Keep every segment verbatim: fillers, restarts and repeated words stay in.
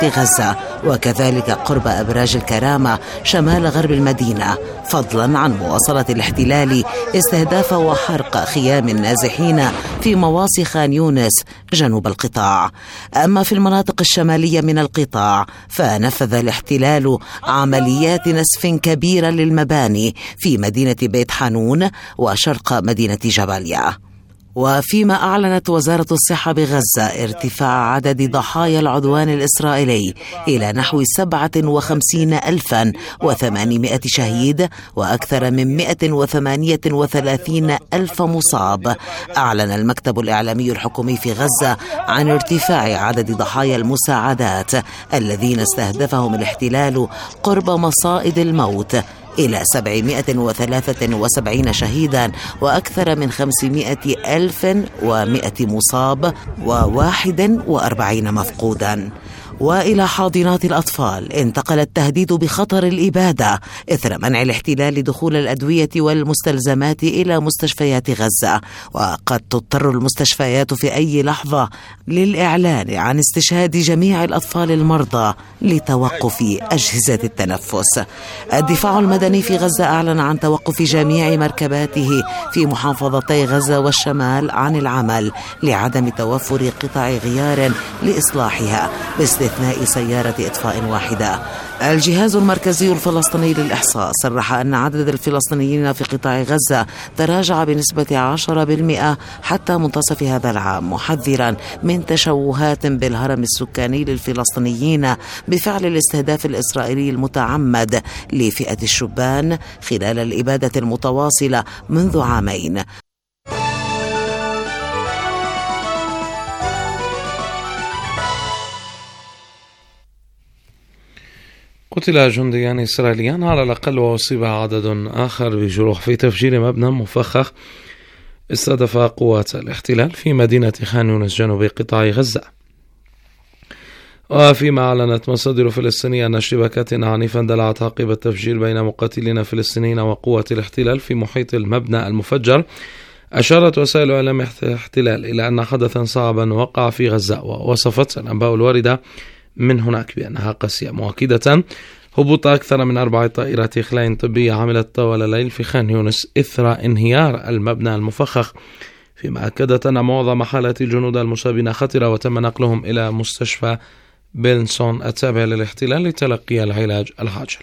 غزة، وكذلك قرب أبراج الكرامة شمال غرب المدينة، فضلا عن مواصلة الاحتلال استهداف وحرق خيام النازحين في مواصي خان يونس جنوب القطاع. أما في المناطق الشمالية من القطاع فنفذ الاحتلال عمليات نسف كبيرة للمباني في مدينة بيت حانون وشرق مدينة جباليا. وفيما أعلنت وزارة الصحة بغزة ارتفاع عدد ضحايا العدوان الإسرائيلي إلى نحو سبعة وخمسين ألفا وثمانمائة شهيد وأكثر من مئة وثمانية وثلاثين ألف مصاب. أعلن المكتب الإعلامي الحكومي في غزة عن ارتفاع عدد ضحايا المساعدات الذين استهدفهم الاحتلال قرب مصائد الموت إلى سبعمائة وثلاثة وسبعين شهيدا وأكثر من خمسمائة ألف ومائة مصاب وواحد وأربعين مفقودا. وإلى حاضنات الأطفال انتقل التهديد بخطر الإبادة إثر منع الاحتلال دخول الأدوية والمستلزمات إلى مستشفيات غزة، وقد تضطر المستشفيات في أي لحظة للإعلان عن استشهاد جميع الأطفال المرضى لتوقف أجهزة التنفس. الدفاع المدني في غزة أعلن عن توقف جميع مركباته في محافظتي غزة والشمال عن العمل لعدم توفر قطع غيار لإصلاحها باستثناء سيارة إطفاء واحدة. الجهاز المركزي الفلسطيني للإحصاء صرح أن عدد الفلسطينيين في قطاع غزة تراجع بنسبة عشرة بالمئة حتى منتصف هذا العام، محذرا من تشوهات بالهرم السكاني للفلسطينيين بفعل الاستهداف الإسرائيلي المتعمد لفئة الشبان خلال الإبادة المتواصلة منذ عامين. قتل جنديان إسرائيليان على الأقل وأصيب عدد آخر بجروح في تفجير مبنى مفخخ استهدف قوات الاحتلال في مدينة خان يونس جنوب قطاع غزة. وفيما أعلنت مصادر فلسطينية أن اشتباكات عنيفة دلعت عقب التفجير بين مقاتلين فلسطينيين وقوة الاحتلال في محيط المبنى المفجر، أشارت وسائل إعلام الاحتلال إلى أن حدثا صعبا وقع في غزة، ووصفت الأنباء الواردة من هناك بأنها قاسية، مؤكدة هبوط أكثر من أربع طائرات إخلاء طبية عملت طوال الليل في خان يونس إثر انهيار المبنى المفخخ، فيما أكدت أن معظم حالات الجنود المصابين خطرة وتم نقلهم إلى مستشفى بيلسون التابع للاحتلال لتلقي العلاج العاجل.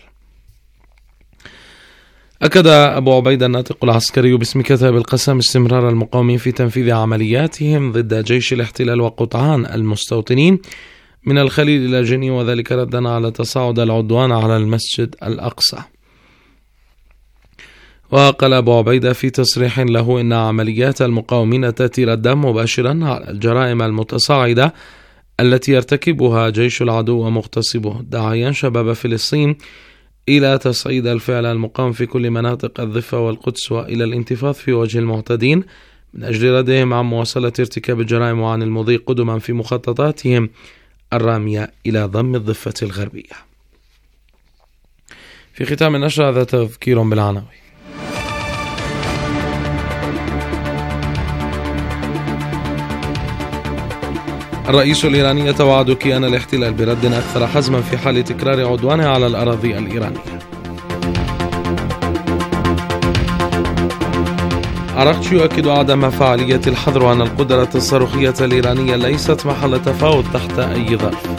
أكد أبو عبيدة الناطق العسكري باسم كتاب القسم استمرار المقاومين في تنفيذ عملياتهم ضد جيش الاحتلال وقطعان المستوطنين من الخليل إلى جنين، وذلك ردا على تصاعد العدوان على المسجد الأقصى. وقال أبو عبيدة في تصريح له إن عمليات المقاومين تأتي ردا مباشرا على الجرائم المتصاعدة التي يرتكبها جيش العدو ومغتصبه، داعيا شباب فلسطين إلى تصعيد الفعل المقام في كل مناطق الضفة والقدس وإلى الانتفاض في وجه المعتدين من أجل ردهم عن مواصلة ارتكاب الجرائم وعن المضي قدما في مخططاتهم الرامية إلى ضم الضفة الغربية. في ختام النشر هذا تذكير بالعناوين. الرئيس الإيراني يتوعد كيان الاحتلال برد أكثر حزما في حال تكرار عدوانه على الأراضي الإيرانية. عراقتش يؤكد عدم فعالية الحظر وأن القدرة الصاروخية الإيرانية ليست محل تفاوض تحت أي ظرف.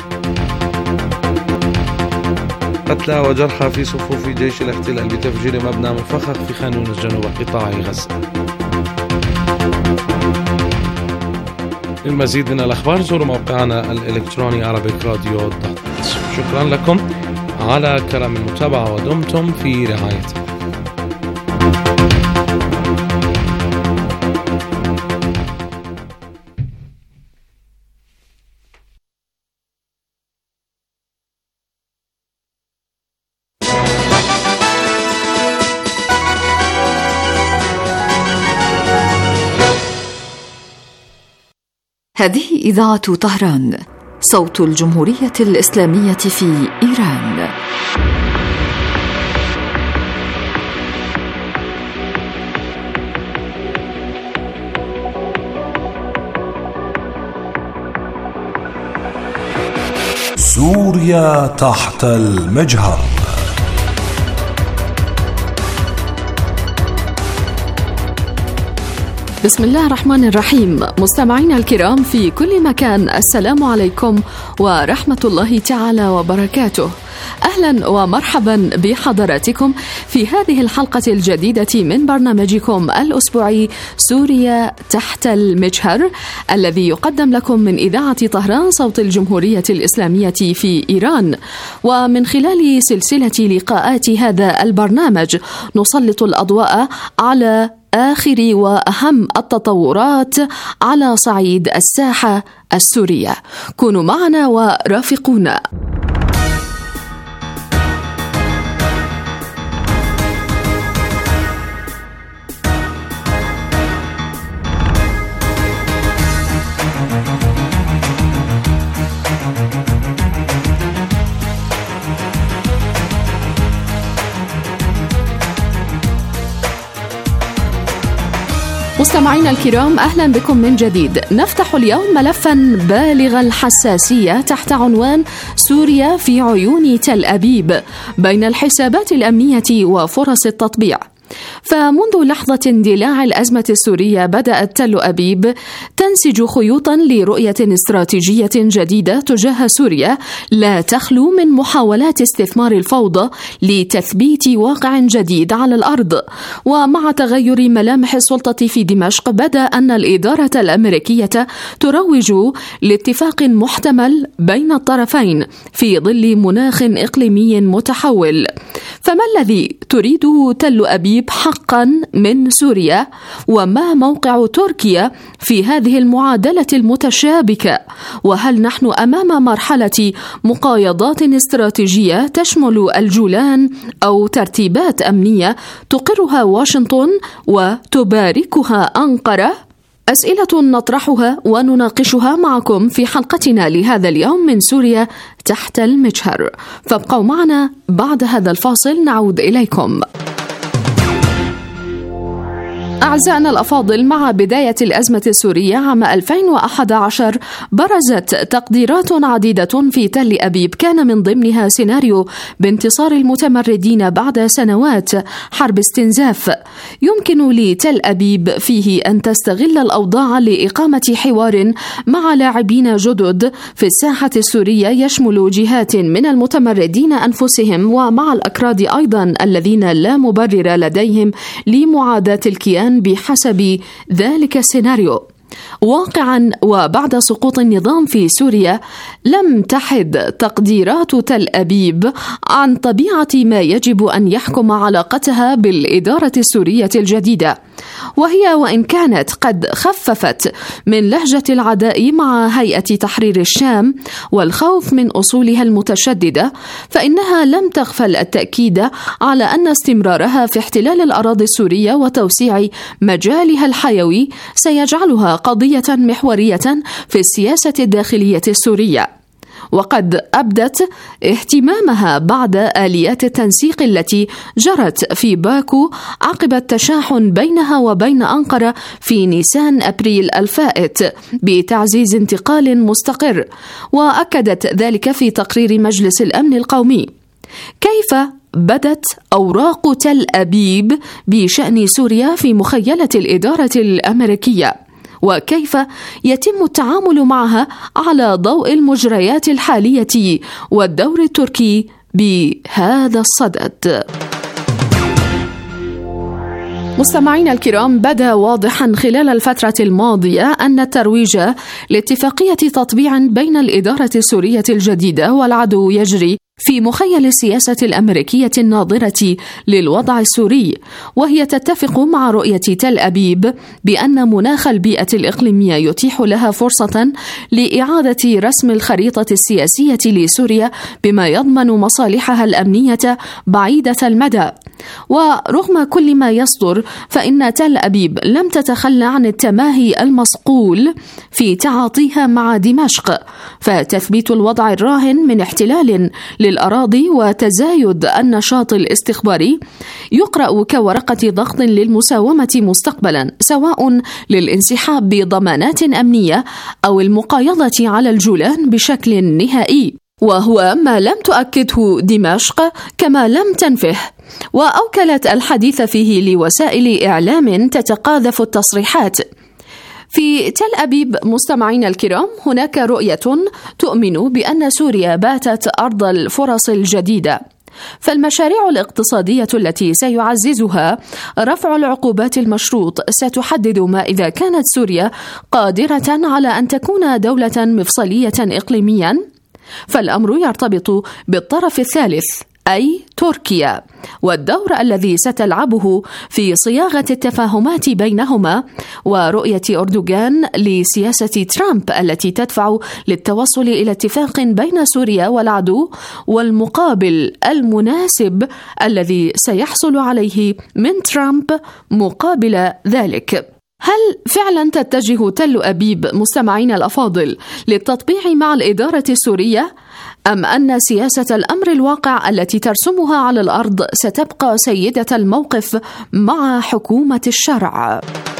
قتلى وجرحى في صفوف جيش الاحتلال بتفجير مبنى مفخخ في خان يونس جنوب قطاع غزة. للمزيد من الأخبار زوروا موقعنا الإلكتروني عربيك راديو دوت نت. شكرا لكم على كرم المتابعة ودمتم في رعاية الله. هذه إذاعة طهران، صوت الجمهورية الإسلامية في إيران. سوريا تحت المجهر. بسم الله الرحمن الرحيم. مستمعينا الكرام في كل مكان، السلام عليكم ورحمة الله تعالى وبركاته. أهلا ومرحبا بحضراتكم في هذه الحلقة الجديدة من برنامجكم الأسبوعي سوريا تحت المجهر، الذي يقدم لكم من إذاعة طهران صوت الجمهورية الإسلامية في إيران. ومن خلال سلسلة لقاءات هذا البرنامج نسلط الأضواء على آخر وأهم التطورات على صعيد الساحة السورية. كونوا معنا ورافقونا. مستمعينا الكرام، أهلا بكم من جديد. نفتح اليوم ملفا بالغ الحساسية تحت عنوان سوريا في عيون تل أبيب بين الحسابات الأمنية وفرص التطبيع. فمنذ لحظة اندلاع الأزمة السورية بدأت تل أبيب تنسج خيوطا لرؤية استراتيجية جديدة تجاه سوريا لا تخلو من محاولات استثمار الفوضى لتثبيت واقع جديد على الأرض. ومع تغير ملامح السلطة في دمشق، بدا أن الإدارة الأمريكية تروج لاتفاق محتمل بين الطرفين في ظل مناخ إقليمي متحول. فما الذي تريده تل أبيب حقا من سوريا؟ وما موقع تركيا في هذه المعادلة المتشابكة؟ وهل نحن أمام مرحلة مقايضات استراتيجية تشمل الجولان أو ترتيبات أمنية تقرها واشنطن وتباركها أنقرة؟ أسئلة نطرحها ونناقشها معكم في حلقتنا لهذا اليوم من سوريا تحت المجهر، فابقوا معنا. بعد هذا الفاصل نعود إليكم. أعزائنا الأفاضل، مع بداية الأزمة السورية عام ألفين وأحد عشر برزت تقديرات عديدة في تل أبيب كان من ضمنها سيناريو بانتصار المتمردين بعد سنوات حرب استنزاف. يمكن لتل أبيب فيه أن تستغل الأوضاع لإقامة حوار مع لاعبين جدد في الساحة السورية يشمل جهات من المتمردين أنفسهم ومع الأكراد أيضا الذين لا مبرر لديهم لمعاداة الكيان بحسب ذلك السيناريو. واقعا وبعد سقوط النظام في سوريا لم تحد تقديرات تل أبيب عن طبيعة ما يجب أن يحكم علاقتها بالإدارة السورية الجديدة، وهي وإن كانت قد خففت من لهجة العداء مع هيئة تحرير الشام والخوف من أصولها المتشددة، فإنها لم تغفل التأكيد على أن استمرارها في احتلال الأراضي السورية وتوسيع مجالها الحيوي سيجعلها قضية محورية في السياسة الداخلية السورية. وقد أبدت اهتمامها بعد آليات التنسيق التي جرت في باكو عقب التشاحن بينها وبين أنقرة في نيسان أبريل الفائت بتعزيز انتقال مستقر، وأكدت ذلك في تقرير مجلس الأمن القومي. كيف بدت أوراق تل أبيب بشأن سوريا في مخيلة الإدارة الأمريكية؟ وكيف يتم التعامل معها على ضوء المجريات الحالية والدور التركي بهذا الصدد؟ مستمعينا الكرام، بدا واضحا خلال الفترة الماضية أن الترويج لاتفاقية تطبيع بين الإدارة السورية الجديدة والعدو يجري في مخيل السياسة الأمريكية الناظرة للوضع السوري، وهي تتفق مع رؤية تل أبيب بأن مناخ البيئة الإقليمية يتيح لها فرصة لإعادة رسم الخريطة السياسية لسوريا بما يضمن مصالحها الأمنية بعيدة المدى. ورغم كل ما يصدر، فإن تل أبيب لم تتخلى عن التماهي المصقول في تعاطيها مع دمشق، فتثبيت الوضع الراهن من احتلال للأراضي وتزايد النشاط الاستخباري يقرأ كورقة ضغط للمساومة مستقبلا، سواء للانسحاب بضمانات أمنية أو المقايضة على الجولان بشكل نهائي. وهو ما لم تؤكده دمشق كما لم تنفه، وأوكلت الحديث فيه لوسائل إعلام تتقاذف التصريحات. في تل أبيب مستمعين الكرام هناك رؤية تؤمن بأن سوريا باتت أرض الفرص الجديدة، فالمشاريع الاقتصادية التي سيعززها رفع العقوبات المشروط ستحدد ما إذا كانت سوريا قادرة على أن تكون دولة مفصلية إقليميا، فالأمر يرتبط بالطرف الثالث أي تركيا، والدور الذي ستلعبه في صياغة التفاهمات بينهما، ورؤية أردوغان لسياسة ترامب التي تدفع للتوصل إلى اتفاق بين سوريا والعدو، والمقابل المناسب الذي سيحصل عليه من ترامب مقابل ذلك. هل فعلا تتجه تل أبيب مستمعين الأفاضل للتطبيع مع الإدارة السورية، أم أن سياسة الأمر الواقع التي ترسمها على الأرض ستبقى سيدة الموقف مع حكومة الشرع؟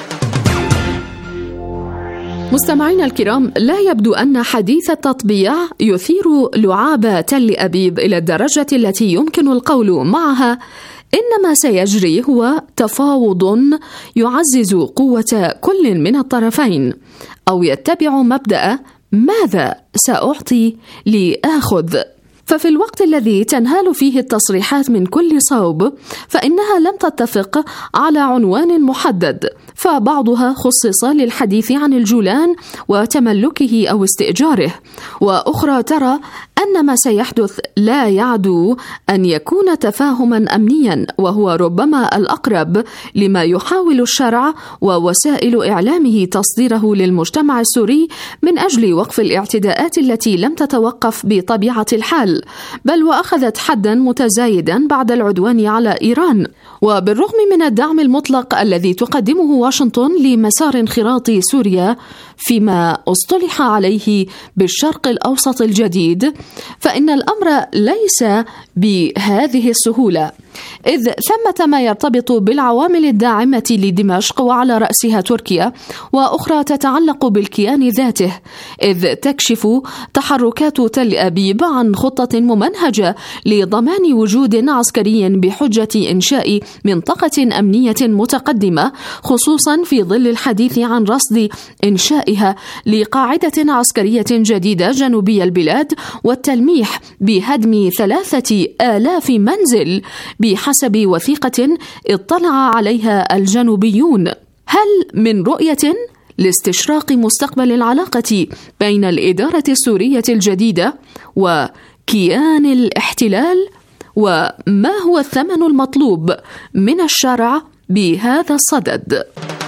مستمعينا الكرام، لا يبدو أن حديث التطبيع يثير لعاب تل أبيب إلى الدرجة التي يمكن القول معها إن ما سيجري هو تفاوض يعزز قوة كل من الطرفين، أو يتبع مبدأ ماذا سأعطي لآخذ. ففي الوقت الذي تنهال فيه التصريحات من كل صوب فإنها لم تتفق على عنوان محدد، فبعضها خصص للحديث عن الجولان وتملكه أو استئجاره، وأخرى ترى أن ما سيحدث لا يعدو أن يكون تفاهما أمنيا، وهو ربما الأقرب لما يحاول الشرع ووسائل إعلامه تصديره للمجتمع السوري من أجل وقف الاعتداءات التي لم تتوقف بطبيعة الحال، بل وأخذت حدا متزايدا بعد العدوان على إيران. وبالرغم من الدعم المطلق الذي تقدمه واشنطن لمسار انخراط سوريا فيما اصطلح عليه بالشرق الأوسط الجديد، فإن الأمر ليس بهذه السهولة، إذ ثمة ما يرتبط بالعوامل الداعمة لدمشق وعلى رأسها تركيا، وأخرى تتعلق بالكيان ذاته، إذ تكشف تحركات تل أبيب عن خطة ممنهجة لضمان وجود عسكري بحجة إنشاء منطقة أمنية متقدمة، خصوصا في ظل الحديث عن رصد إنشائها لقاعدة عسكرية جديدة جنوبي البلاد، والتلميح بهدم ثلاثة آلاف منزل بحسب وثيقة اطلع عليها الجنوبيون. هل من رؤية لاستشراق مستقبل العلاقة بين الإدارة السورية الجديدة وكيان الاحتلال؟ وما هو الثمن المطلوب من الشرع بهذا الصدد؟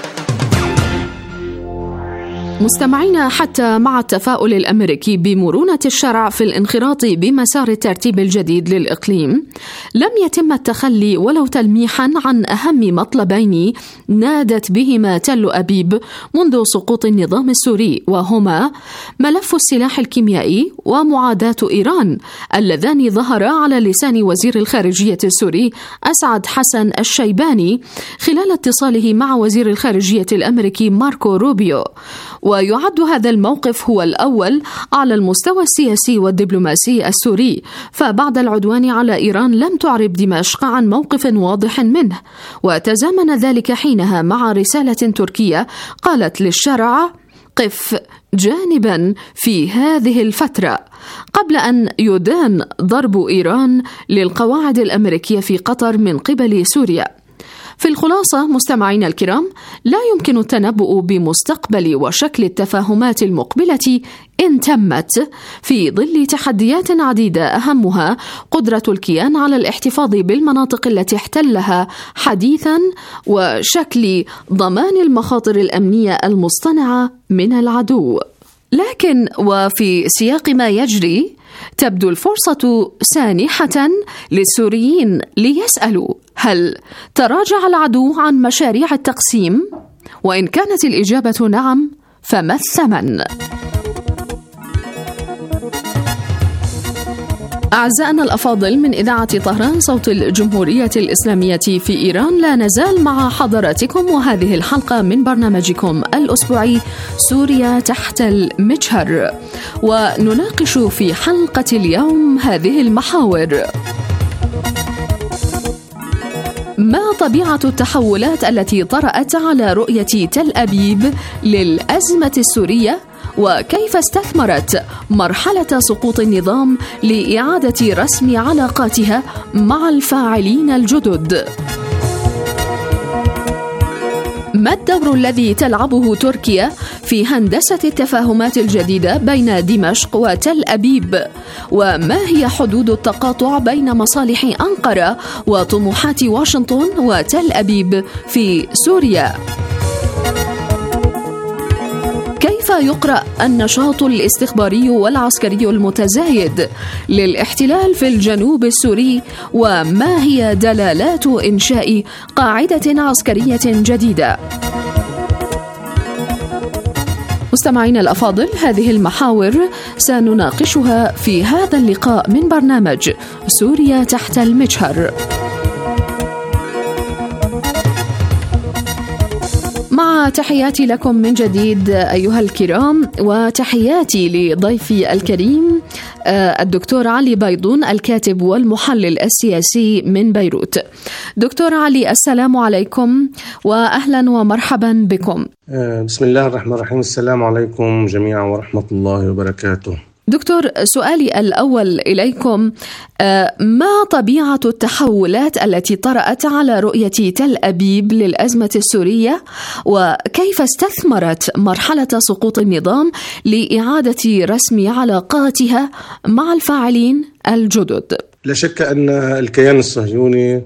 مستمعينا، حتى مع التفاؤل الأمريكي بمرونة الشرع في الانخراط بمسار الترتيب الجديد للإقليم، لم يتم التخلي ولو تلميحا عن أهم مطلبين نادت بهما تل أبيب منذ سقوط النظام السوري، وهما ملف السلاح الكيميائي ومعاداة إيران، اللذان ظهرا على لسان وزير الخارجية السوري أسعد حسن الشيباني خلال اتصاله مع وزير الخارجية الأمريكي ماركو روبيو. ويعد هذا الموقف هو الأول على المستوى السياسي والدبلوماسي السوري، فبعد العدوان على إيران لم تعرب دمشق عن موقف واضح منه، وتزامن ذلك حينها مع رسالة تركية قالت للشرع قف جانبا في هذه الفترة، قبل أن يدان ضرب إيران للقواعد الأمريكية في قطر من قبل سوريا. في الخلاصة مستمعين الكرام، لا يمكن التنبؤ بمستقبل وشكل التفاهمات المقبلة إن تمت، في ظل تحديات عديدة أهمها قدرة الكيان على الاحتفاظ بالمناطق التي احتلها حديثا، وشكل ضمان المخاطر الأمنية المصطنعة من العدو. لكن وفي سياق ما يجري تبدو الفرصة سانحة للسوريين ليسألوا: هل تراجع العدو عن مشاريع التقسيم؟ وإن كانت الإجابة نعم، فما الثمن؟ أعزائنا الأفاضل من إذاعة طهران صوت الجمهورية الإسلامية في إيران، لا نزال مع حضراتكم وهذه الحلقة من برنامجكم الأسبوعي سوريا تحت المجهر، ونناقش في حلقة اليوم هذه المحاور: ما طبيعة التحولات التي طرأت على رؤية تل أبيب للأزمة السورية؟ وكيف استثمرت مرحلة سقوط النظام لإعادة رسم علاقاتها مع الفاعلين الجدد؟ ما الدور الذي تلعبه تركيا في هندسة التفاهمات الجديدة بين دمشق وتل أبيب؟ وما هي حدود التقاطع بين مصالح أنقرة وطموحات واشنطن وتل أبيب في سوريا؟ كيف يقرأ النشاط الاستخباري والعسكري المتزايد للاحتلال في الجنوب السوري؟ وما هي دلالات إنشاء قاعدة عسكرية جديدة؟ مستمعينا الأفاضل، هذه المحاور سنناقشها في هذا اللقاء من برنامج سوريا تحت المجهر. مع تحياتي لكم من جديد أيها الكرام، وتحياتي لضيفي الكريم الدكتور علي بيضون، الكاتب والمحلل السياسي من بيروت. دكتور علي، السلام عليكم وأهلا ومرحبا بكم. بسم الله الرحمن الرحيم. السلام عليكم جميعا ورحمة الله وبركاته. دكتور، سؤالي الأول إليكم: ما طبيعة التحولات التي طرأت على رؤية تل أبيب للأزمة السورية؟ وكيف استثمرت مرحلة سقوط النظام لإعادة رسم علاقاتها مع الفاعلين الجدد؟ لا شك أن الكيان الصهيوني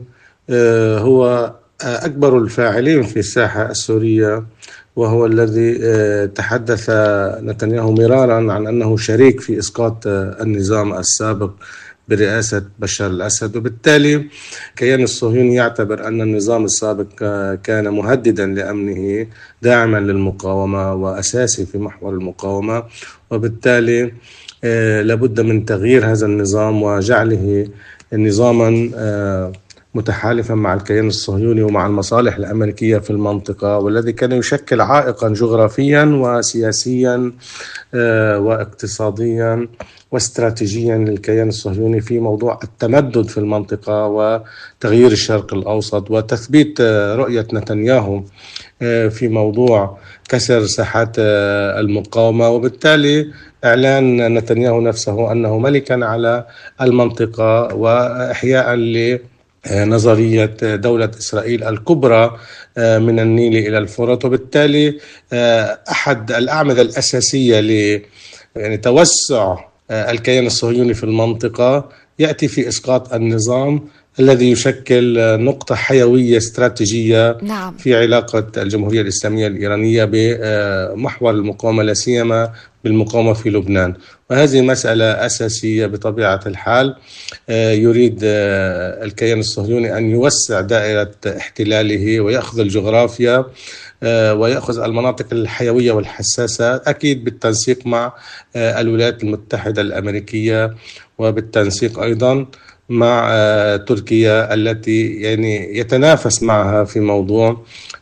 هو أكبر الفاعلين في الساحة السورية، وهو الذي تحدث نتنياهو مرارا عن أنه شريك في إسقاط النظام السابق برئاسة بشار الأسد، وبالتالي الكيان الصهيوني يعتبر أن النظام السابق كان مهددا لأمنه، داعما للمقاومة وأساسي في محور المقاومة، وبالتالي لابد من تغيير هذا النظام وجعله نظاما متحالفا مع الكيان الصهيوني ومع المصالح الأمريكية في المنطقة، والذي كان يشكل عائقا جغرافيا وسياسيا واقتصاديا واستراتيجيا للكيان الصهيوني في موضوع التمدد في المنطقة وتغيير الشرق الأوسط وتثبيت رؤية نتنياهو في موضوع كسر ساحات المقاومة، وبالتالي إعلان نتنياهو نفسه أنه ملكا على المنطقة وإحياء ل نظرية دولة إسرائيل الكبرى من النيل إلى الفرات. وبالتالي أحد الأعمدة الأساسية ل يعني توسع الكيان الصهيوني في المنطقة يأتي في إسقاط النظام الذي يشكل نقطة حيوية استراتيجية نعم. في علاقة الجمهورية الإسلامية الإيرانية بمحور المقاومة، لا سيما بالمقاومة في لبنان، وهذه مسألة أساسية بطبيعة الحال. يريد الكيان الصهيوني أن يوسع دائرة احتلاله ويأخذ الجغرافيا ويأخذ المناطق الحيوية والحساسة، أكيد بالتنسيق مع الولايات المتحدة الأمريكية وبالتنسيق أيضا مع تركيا التي يعني يتنافس معها في موضوع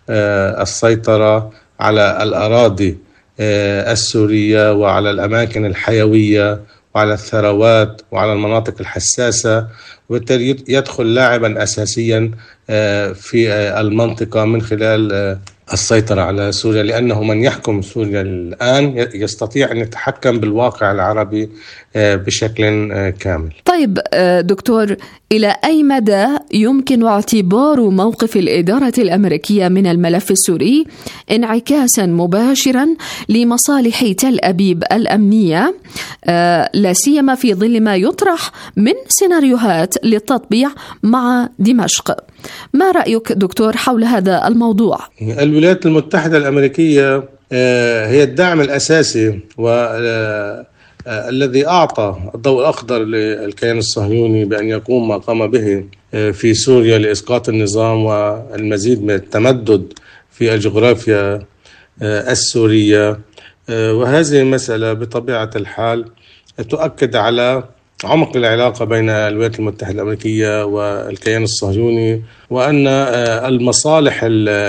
السيطرة على الأراضي السورية وعلى الأماكن الحيوية وعلى الثروات وعلى المناطق الحساسة، وبالتالي يدخل لاعبا أساسيا في المنطقة من خلال السيطرة على سوريا، لأنه من يحكم سوريا الآن يستطيع أن يتحكم بالواقع العربي بشكل كامل. طيب دكتور، إلى أي مدى يمكن اعتبار موقف الإدارة الأمريكية من الملف السوري انعكاسا مباشرا لمصالح تل أبيب الأمنية، لا سيما في ظل ما يطرح من سيناريوهات للتطبيع مع دمشق؟ ما رأيك دكتور حول هذا الموضوع؟ الولايات المتحدة الأمريكية هي الداعم الأساسي والذي أعطى الضوء الأخضر للكيان الصهيوني بأن يقوم ما قام به في سوريا لإسقاط النظام والمزيد من التمدد في الجغرافيا السورية. وهذه المسألة بطبيعة الحال تؤكد على عمق العلاقة بين الولايات المتحدة الأمريكية والكيان الصهيوني، وأن المصالح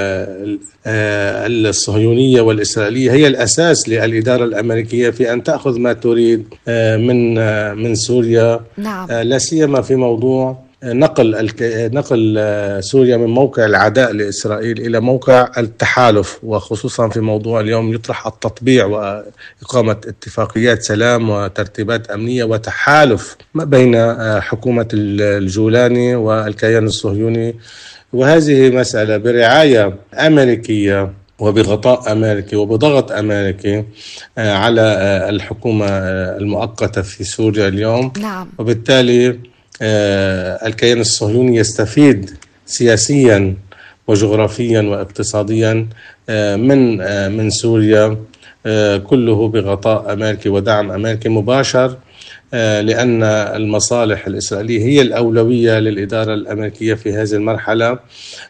الصهيونية والإسرائيلية هي الأساس للإدارة الأمريكية في أن تأخذ ما تريد من من سوريا. نعم. لا سيما في موضوع نقل نقل سوريا من موقع العداء لإسرائيل إلى موقع التحالف، وخصوصا في موضوع اليوم يطرح التطبيع وإقامة اتفاقيات سلام وترتيبات أمنية وتحالف ما بين حكومة الجولاني والكيان الصهيوني. وهذه مسألة برعاية أمريكية وبغطاء أمريكي وبضغط أمريكي على الحكومة المؤقتة في سوريا اليوم. نعم. وبالتالي الكيان الصهيوني يستفيد سياسيا وجغرافيا واقتصاديا من من سوريا، كله بغطاء أمريكي ودعم أمريكي مباشر، لأن المصالح الإسرائيلية هي الأولوية للإدارة الأمريكية في هذه المرحلة.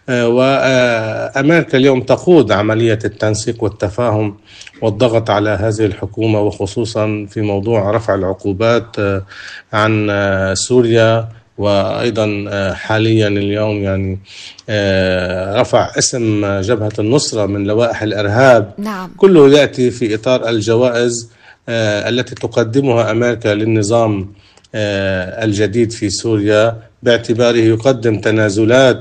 وأمريكا اليوم تقود عملية التنسيق والتفاهم والضغط على هذه الحكومة، وخصوصا في موضوع رفع العقوبات عن سوريا، وأيضا حاليا اليوم يعني رفع اسم جبهة النصرة من لوائح الإرهاب. نعم. كله يأتي في إطار الجوائز التي تقدمها أمريكا للنظام الجديد في سوريا، باعتباره يقدم تنازلات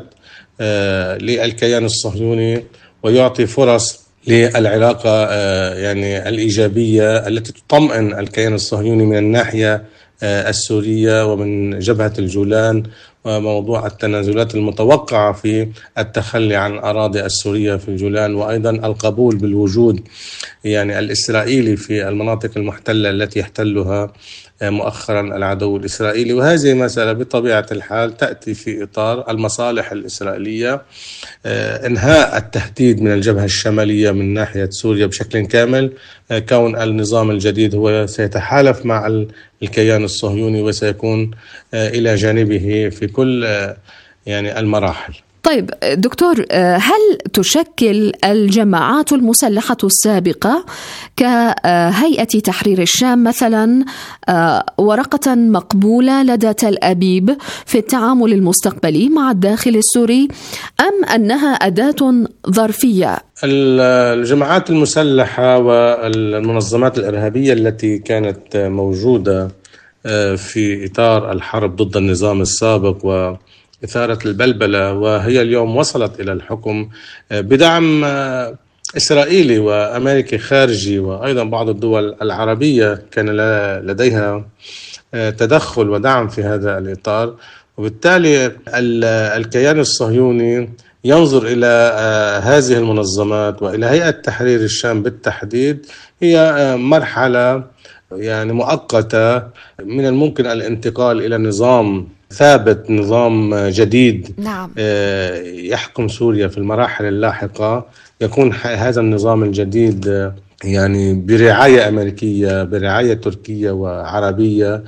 للكيان الصهيوني ويعطي فرص للعلاقة يعني الإيجابية التي تطمئن الكيان الصهيوني من الناحية السورية ومن جبهة الجولان، وموضوع التنازلات المتوقعة في التخلي عن أراضي السورية في الجولان، وأيضا القبول بالوجود يعني الإسرائيلي في المناطق المحتلة التي يحتلها مؤخرا العدو الإسرائيلي. وهذه مسألة بطبيعة الحال تأتي في إطار المصالح الإسرائيلية، إنهاء التهديد من الجبهة الشمالية من ناحية سوريا بشكل كامل، كون النظام الجديد هو سيتحالف مع الكيان الصهيوني وسيكون إلى جانبه في كل يعني المراحل. طيب دكتور، هل تشكل الجماعات المسلحة السابقة كهيئة تحرير الشام مثلا ورقة مقبولة لدى تل أبيب في التعامل المستقبلي مع الداخل السوري، أم أنها أداة ظرفية؟ الجماعات المسلحة والمنظمات الإرهابية التي كانت موجودة في إطار الحرب ضد النظام السابق و إثارة البلبلة، وهي اليوم وصلت إلى الحكم بدعم إسرائيلي وأمريكي خارجي، وأيضا بعض الدول العربية كان لديها تدخل ودعم في هذا الإطار. وبالتالي الكيان الصهيوني ينظر إلى هذه المنظمات وإلى هيئة تحرير الشام بالتحديد هي مرحلة يعني مؤقتة من الممكن الانتقال إلى نظام ثابت، نظام جديد. نعم. يحكم سوريا في المراحل اللاحقة. يكون هذا النظام الجديد يعني برعاية أمريكية، برعاية تركية وعربية،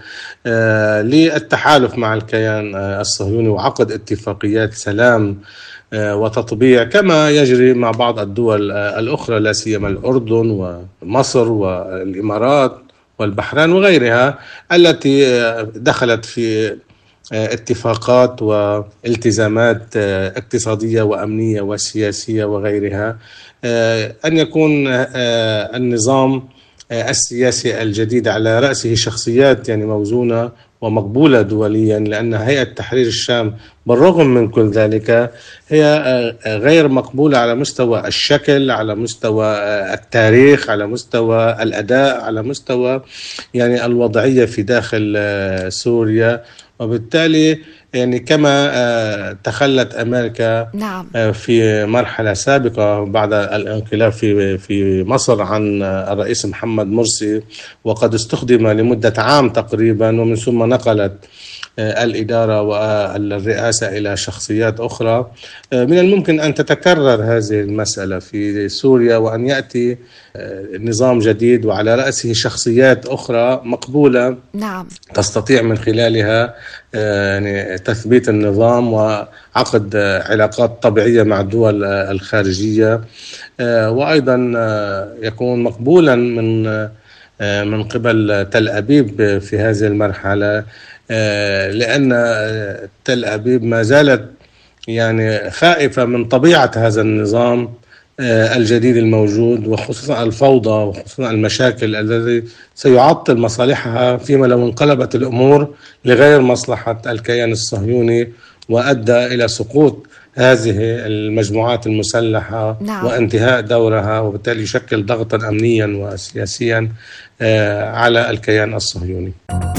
للتحالف مع الكيان الصهيوني وعقد اتفاقيات سلام وتطبيع كما يجري مع بعض الدول الأخرى، لا سيما الأردن ومصر والإمارات والبحرين وغيرها، التي دخلت في اتفاقات والتزامات اقتصادية وأمنية وسياسية وغيرها. أن يكون النظام السياسي الجديد على رأسه شخصيات يعني موزونة ومقبولة دوليا، لأن هيئة تحرير الشام بالرغم من كل ذلك هي غير مقبولة على مستوى الشكل، على مستوى التاريخ، على مستوى الأداء، على مستوى يعني الوضعية في داخل سوريا. وبالتالي يعني كما تخلت أمريكا نعم. في مرحلة سابقة بعد الانقلاب في في مصر عن الرئيس محمد مرسي، وقد استخدم لمدة عام تقريبا، ومن ثم نقلت الإدارة والرئاسة إلى شخصيات أخرى، من الممكن أن تتكرر هذه المسألة في سوريا، وأن يأتي نظام جديد وعلى رأسه شخصيات أخرى مقبولة. نعم. تستطيع من خلالها يعني تثبيت النظام وعقد علاقات طبيعية مع الدول الخارجية، وأيضا يكون مقبولا من من قبل تل أبيب في هذه المرحلة، لأن تل أبيب ما زالت يعني خائفة من طبيعة هذا النظام الجديد الموجود، وخصوصا الفوضى وخصوصا المشاكل الذي سيعطل مصالحها فيما لو انقلبت الأمور لغير مصلحة الكيان الصهيوني وأدى إلى سقوط هذه المجموعات المسلحة. نعم. وانتهاء دورها، وبالتالي يشكل ضغطا أمنيا وسياسيا على الكيان الصهيوني.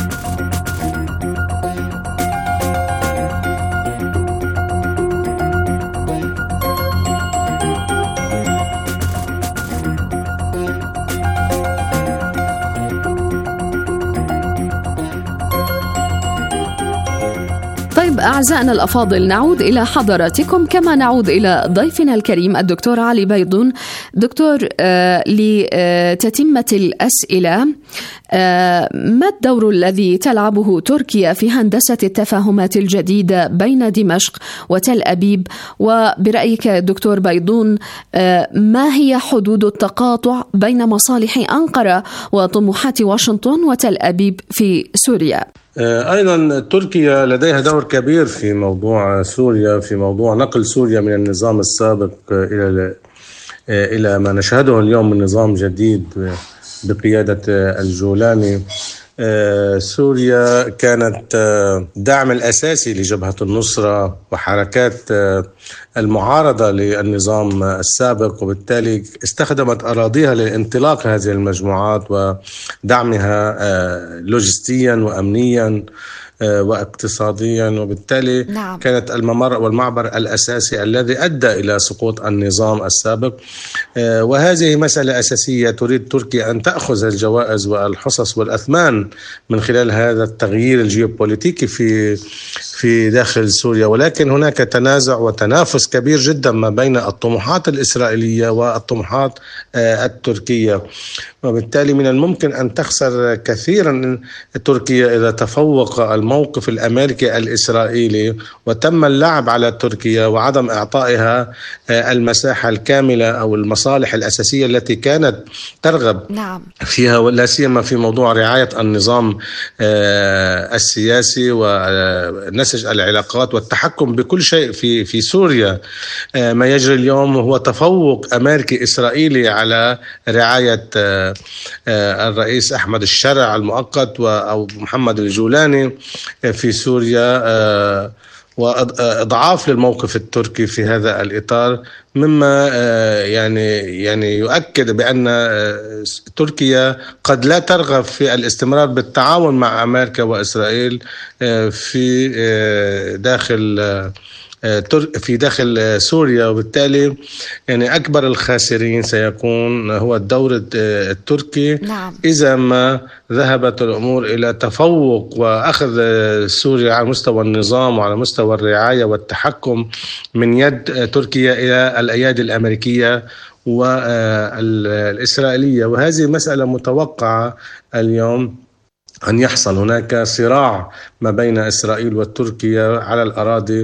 أعزائنا الأفاضل، نعود إلى حضراتكم كما نعود إلى ضيفنا الكريم الدكتور علي بيضون. دكتور، آه لتتمة الأسئلة، آه ما الدور الذي تلعبه تركيا في هندسة التفاهمات الجديدة بين دمشق وتل أبيب؟ وبرأيك دكتور بيضون، آه ما هي حدود التقاطع بين مصالح أنقرة وطموحات واشنطن وتل أبيب في سوريا؟ أيضا تركيا لديها دور كبير في موضوع سوريا، في موضوع نقل سوريا من النظام السابق إلى إلى ما نشهده اليوم من نظام جديد بقيادة الجولاني. سوريا كانت دعم الأساسي لجبهة النصرة وحركات المعارضة للنظام السابق، وبالتالي استخدمت أراضيها لانطلاق هذه المجموعات ودعمها لوجستيا وأمنيا واقتصاديا، وبالتالي نعم. كانت الممر والمعبر الأساسي الذي أدى إلى سقوط النظام السابق. وهذه مسألة أساسية تريد تركيا أن تأخذ الجوائز والحصص والأثمان من خلال هذا التغيير الجيوبوليتيكي في في داخل سوريا، ولكن هناك تنازع وتنافس كبير جدا ما بين الطموحات الإسرائيلية والطموحات التركية، وبالتالي من الممكن أن تخسر كثيرا تركيا إذا تفوق الموقف الأمريكي الإسرائيلي وتم اللعب على تركيا وعدم إعطائها المساحة الكاملة أو المصالح الأساسية التي كانت ترغب نعم. فيها، ولا سيما في موضوع رعاية النظام السياسي ونسج العلاقات والتحكم بكل شيء في في سوريا. ما يجري اليوم هو تفوق أمريكي إسرائيلي على رعاية الرئيس أحمد الشرع المؤقت أو محمد الجولاني في سوريا، وإضعاف للموقف التركي في هذا الإطار، مما يعني يعني يؤكد بأن تركيا قد لا ترغب في الاستمرار بالتعاون مع أمريكا وإسرائيل في داخل في داخل سوريا، وبالتالي يعني أكبر الخاسرين سيكون هو الدور التركي. نعم. إذا ما ذهبت الأمور إلى تفوق وأخذ سوريا على مستوى النظام وعلى مستوى الرعاية والتحكم من يد تركيا إلى الأيادي الأمريكية والإسرائيلية، وهذه مسألة متوقعة اليوم أن يحصل هناك صراع ما بين إسرائيل وتركيا على الأراضي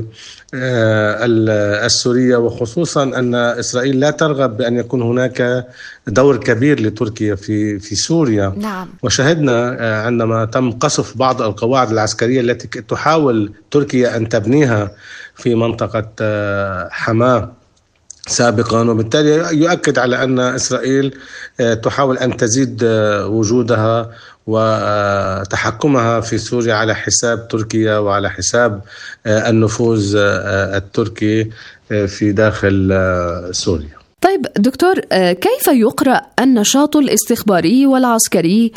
السورية، وخصوصا أن إسرائيل لا ترغب بأن يكون هناك دور كبير لتركيا في في سوريا. نعم. وشهدنا عندما تم قصف بعض القواعد العسكرية التي تحاول تركيا أن تبنيها في منطقة حماة سابقا، وبالتالي يؤكد على أن إسرائيل تحاول أن تزيد وجودها وتحكمها في سوريا على حساب تركيا وعلى حساب النفوذ التركي في داخل سوريا. طيب دكتور، كيف يقرأ النشاط الاستخباري والعسكري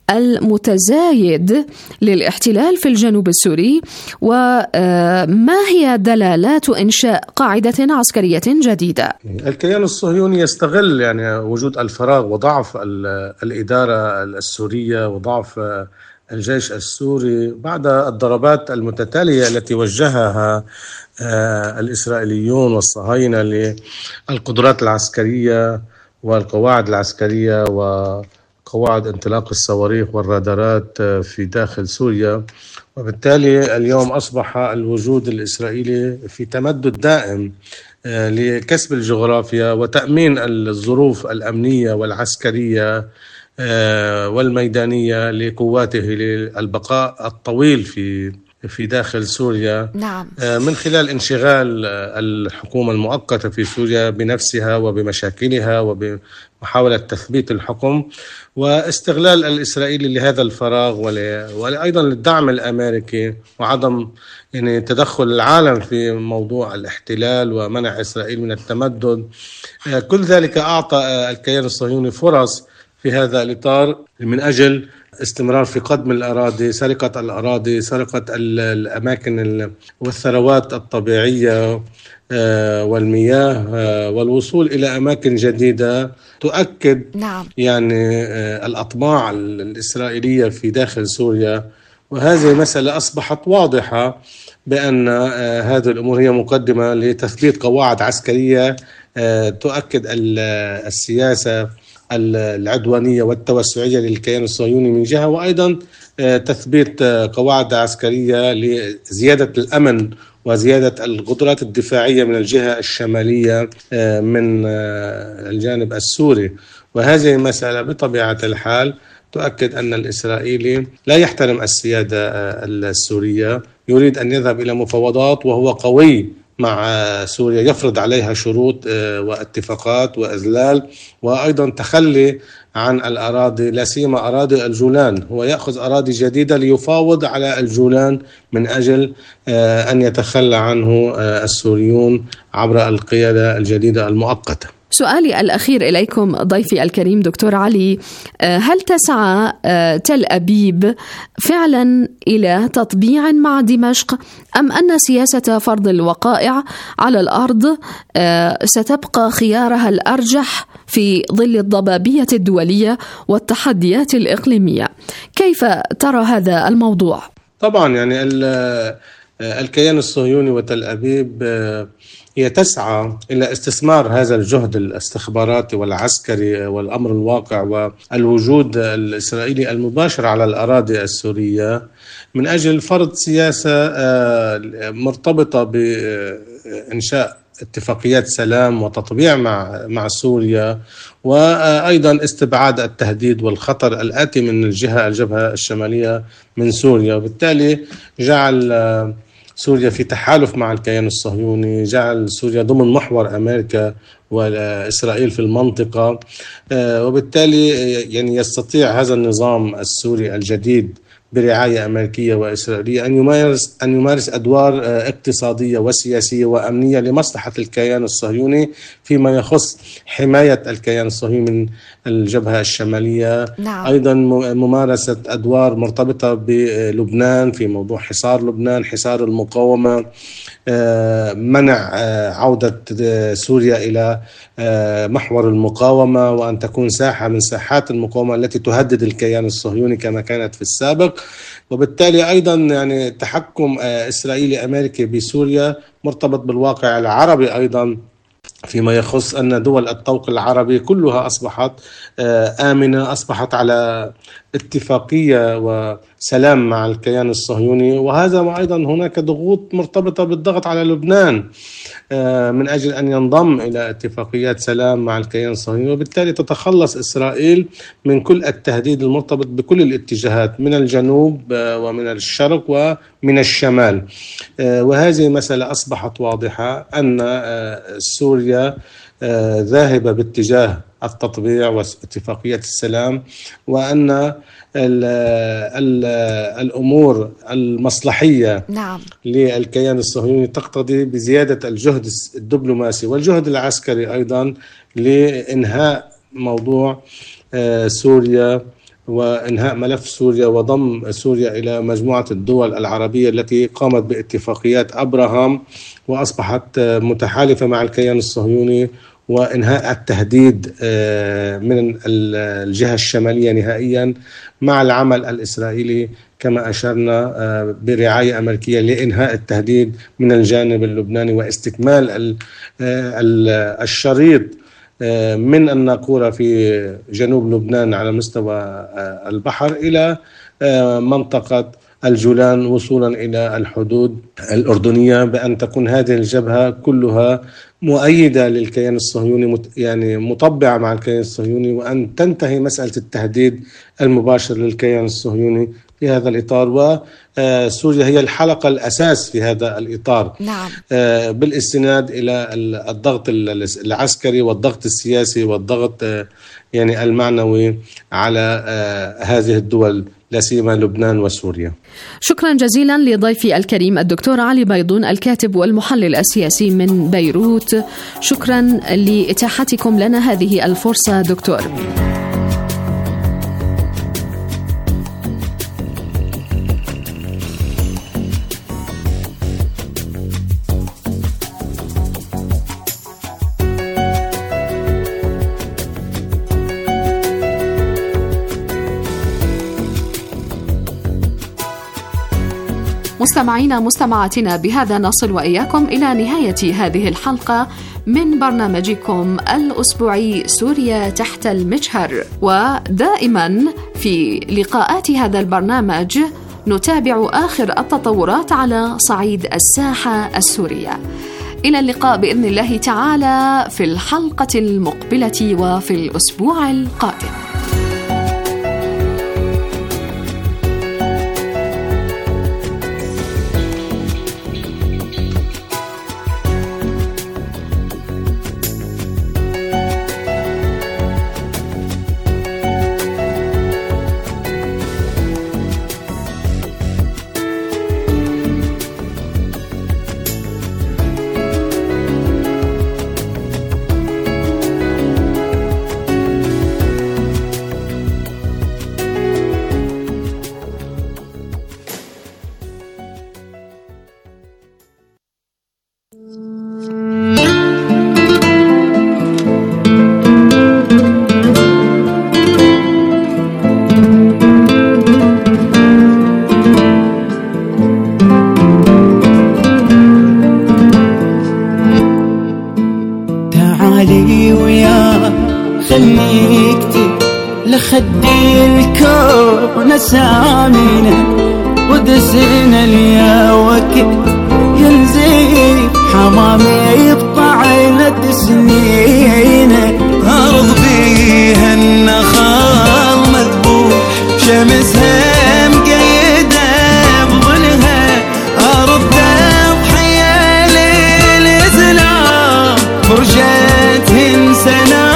المتزايد للاحتلال في الجنوب السوري، وما هي دلالات إنشاء قاعدة عسكرية جديدة؟ الكيان الصهيوني يستغل يعني وجود الفراغ وضعف الإدارة السورية وضعف الجيش السوري بعد الضربات المتتالية التي وجهها الإسرائيليون والصهاينة للقدرات العسكرية والقواعد العسكرية وقواعد انطلاق الصواريخ والرادارات في داخل سوريا. وبالتالي اليوم أصبح الوجود الإسرائيلي في تمدد دائم لكسب الجغرافيا وتأمين الظروف الأمنية والعسكرية والميدانية لقواته للبقاء الطويل في في داخل سوريا. نعم. من خلال انشغال الحكومة المؤقتة في سوريا بنفسها وبمشاكلها وبمحاولة تثبيت الحكم، واستغلال الإسرائيلي لهذا الفراغ وأيضا للدعم الأمريكي وعدم يعني تدخل العالم في موضوع الاحتلال ومنع إسرائيل من التمدد. كل ذلك أعطى الكيان الصهيوني فرص في هذا الإطار من أجل استمرار في قدم الأراضي، سرقة الأراضي، سرقة الأماكن والثروات الطبيعية والمياه، والوصول إلى أماكن جديدة تؤكد نعم. يعني الأطماع الإسرائيلية في داخل سوريا. وهذه مسألة أصبحت واضحة بأن هذه الأمور هي مقدمة لتثبيت قواعد عسكرية تؤكد السياسة العدوانية والتوسعية للكيان الصهيوني من جهة، وأيضا تثبيت قواعد عسكرية لزيادة الأمن وزيادة القدرات الدفاعية من الجهة الشمالية من الجانب السوري. وهذه المسألة بطبيعة الحال تؤكد أن الإسرائيلي لا يحترم السيادة السورية، يريد أن يذهب إلى مفاوضات وهو قوي مع سوريا، يفرض عليها شروط واتفاقات وإذلال وأيضا تخلي عن الأراضي، لا سيما أراضي الجولان. هو يأخذ أراضي جديدة ليفاوض على الجولان من أجل أن يتخلى عنه السوريون عبر القيادة الجديدة المؤقتة. سؤالي الأخير إليكم ضيفي الكريم دكتور علي، هل تسعى تل أبيب فعلا إلى تطبيع مع دمشق، أم أن سياسة فرض الوقائع على الأرض ستبقى خيارها الأرجح في ظل الضبابية الدولية والتحديات الإقليمية؟ كيف ترى هذا الموضوع؟ طبعا يعني الكيان الصهيوني وتل أبيب هي تسعى إلى استثمار هذا الجهد الاستخباراتي والعسكري والأمر الواقع والوجود الإسرائيلي المباشر على الأراضي السورية من أجل فرض سياسة مرتبطة بإنشاء اتفاقيات سلام وتطبيع مع مع سوريا، وأيضا استبعاد التهديد والخطر الآتي من الجهة الجبهة الشمالية من سوريا. وبالتالي جعل سوريا في تحالف مع الكيان الصهيوني، جعل سوريا ضمن محور أمريكا وإسرائيل في المنطقة. وبالتالي يعني يستطيع هذا النظام السوري الجديد برعاية أمريكية وإسرائيلية أن يمارس أن يمارس أدوار اقتصادية وسياسية وأمنية لمصلحة الكيان الصهيوني فيما يخص حماية الكيان الصهيوني من الجبهة الشمالية. نعم. أيضا ممارسة أدوار مرتبطة بلبنان في موضوع حصار لبنان، حصار المقاومة، منع عودة سوريا إلى محور المقاومة وأن تكون ساحة من ساحات المقاومة التي تهدد الكيان الصهيوني كما كانت في السابق. وبالتالي أيضا يعني تحكم إسرائيلي أمريكي بسوريا مرتبط بالواقع العربي أيضا فيما يخص أن دول الطوق العربي كلها أصبحت آمنة، أصبحت على اتفاقية وسلام مع الكيان الصهيوني. وهذا أيضا هناك ضغوط مرتبطة بالضغط على لبنان من أجل أن ينضم إلى اتفاقيات سلام مع الكيان الصهيوني، وبالتالي تتخلص إسرائيل من كل التهديد المرتبط بكل الاتجاهات من الجنوب ومن الشرق ومن الشمال. وهذه مسألة أصبحت واضحة أن سوريا ذاهبة باتجاه التطبيع واتفاقية السلام، وأن ال ال الأمور المصلحية نعم. للكيان الصهيوني تقتضي بزيادة الجهد الدبلوماسي والجهد العسكري أيضا لإنهاء موضوع سوريا وإنهاء ملف سوريا وضم سوريا إلى مجموعة الدول العربية التي قامت باتفاقيات أبراهام وأصبحت متحالفة مع الكيان الصهيوني، وإنهاء التهديد من الجهة الشمالية نهائيا مع العمل الإسرائيلي كما أشرنا برعاية أمريكية لإنهاء التهديد من الجانب اللبناني واستكمال الشريط من الناقورة في جنوب لبنان على مستوى البحر إلى منطقة الجولان وصولا إلى الحدود الأردنية، بأن تكون هذه الجبهة كلها مؤيدة للكيان الصهيوني، يعني مطبعة مع الكيان الصهيوني، وأن تنتهي مسألة التهديد المباشر للكيان الصهيوني في هذا الإطار. وسوريا هي الحلقة الأساس في هذا الإطار. نعم. بالاستناد إلى الضغط العسكري والضغط السياسي والضغط يعني المعنوي على هذه الدول، لا سيما لبنان وسوريا. شكرا جزيلا لضيفي الكريم الدكتور علي بيضون، الكاتب والمحلل السياسي من بيروت. شكرا لإتاحتكم لنا هذه الفرصة دكتور. مستمعينا مستمعاتنا، بهذا نصل وإياكم إلى نهاية هذه الحلقة من برنامجكم الأسبوعي سوريا تحت المجهر. ودائما في لقاءات هذا البرنامج نتابع آخر التطورات على صعيد الساحة السورية. إلى اللقاء بإذن الله تعالى في الحلقة المقبلة وفي الأسبوع القادم. لخدي الكون سامينا ودسنا ليا وقت ينزل حمامي بطعنة سنين، أرض بيها النخال مذبوح شمسها مقيدة بظلها، أرض تضحية للإسلام فرشتهن سنة